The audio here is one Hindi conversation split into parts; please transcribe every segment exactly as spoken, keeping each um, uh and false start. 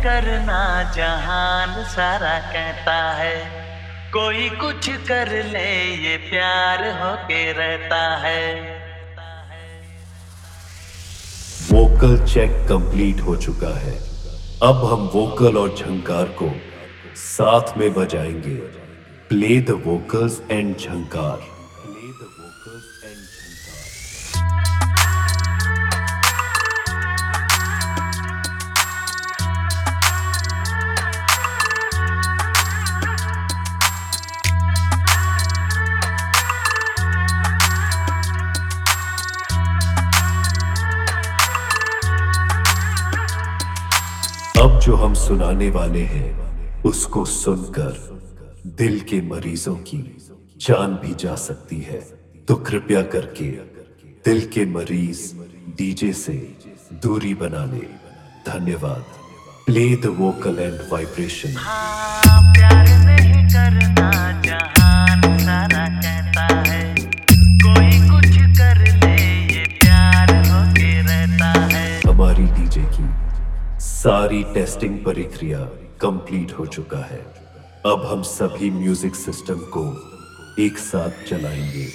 करना जहान सारा कहता है, कोई कुछ कर ले ये प्यार होके रहता है। वोकल चेक कंप्लीट हो चुका है। अब हम वोकल और झंकार को साथ में बजाएंगे। Play the vocals and Jhankar. Play the vocals and Jhankar. अब जो हम सुनाने वाले हैं उसको सुनकर दिल के मरीजों की जान भी जा सकती है, तो कृपया करके दिल के मरीज डीजे से दूरी बना ले। धन्यवाद। Play the vocal and vibration. हाँ, प्यार नहीं करना जहान सारा कहता है, कोई कुछ कर ले ये प्यार होके रहता है। हमारी डीजे की सारी टेस्टिंग प्रक्रिया कंप्लीट हो चुका है। अब हम सभी म्यूजिक सिस्टम को एक साथ चलाएंगे।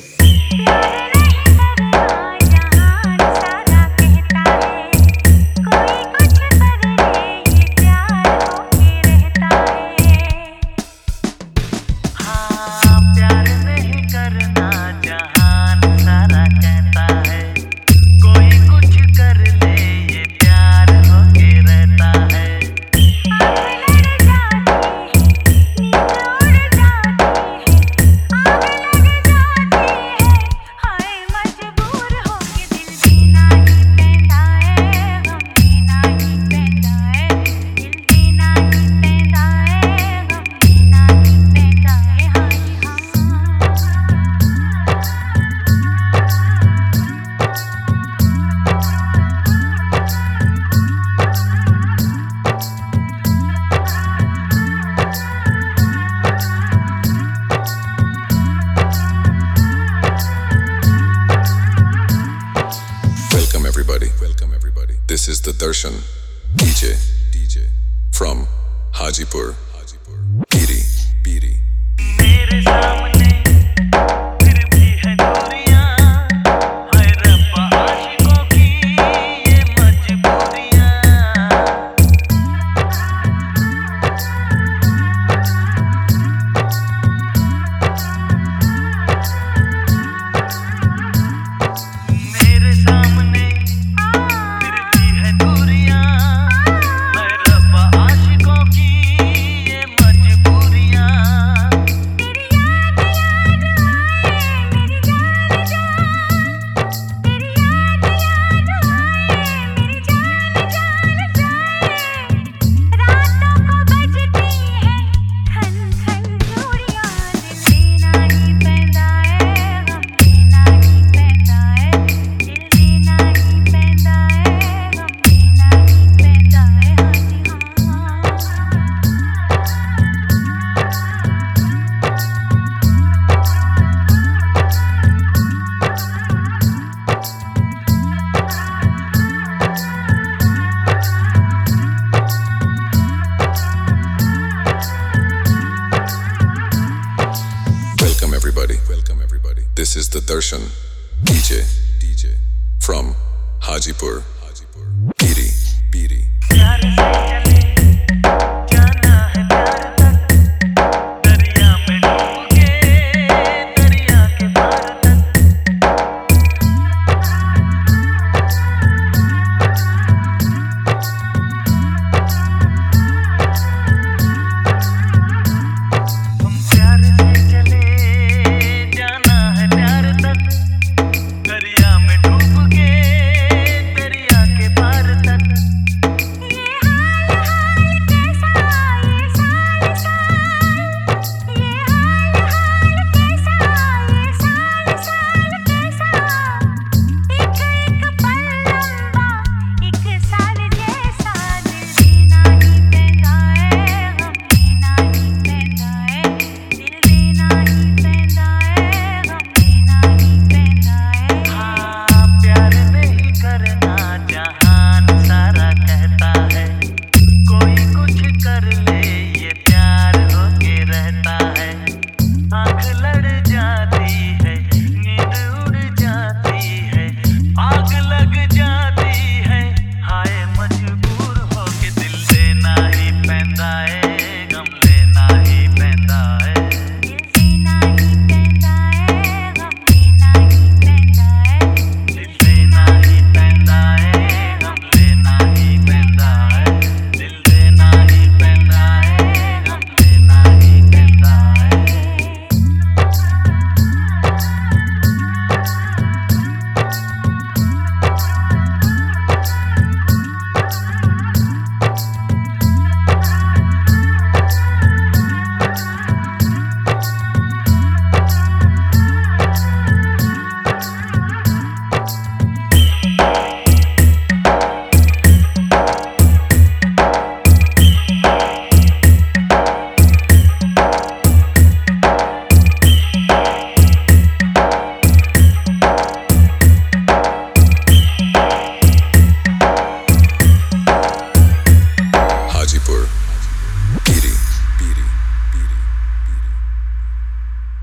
Welcome everybody. This is the Darshan D J D J from Hajipur, Hajipur, Piri, Piri. मेरे सामने फिर भी है दूरियां, हाय रब्बा आशिकों की ये मजबूरियां। मेरे सामने फिर भी है दूरियां, हाय रब्बा आशिकों की ये मजबूरियां। Welcome everybody. Welcome everybody. This is the Darshan D J D J from Hajipur,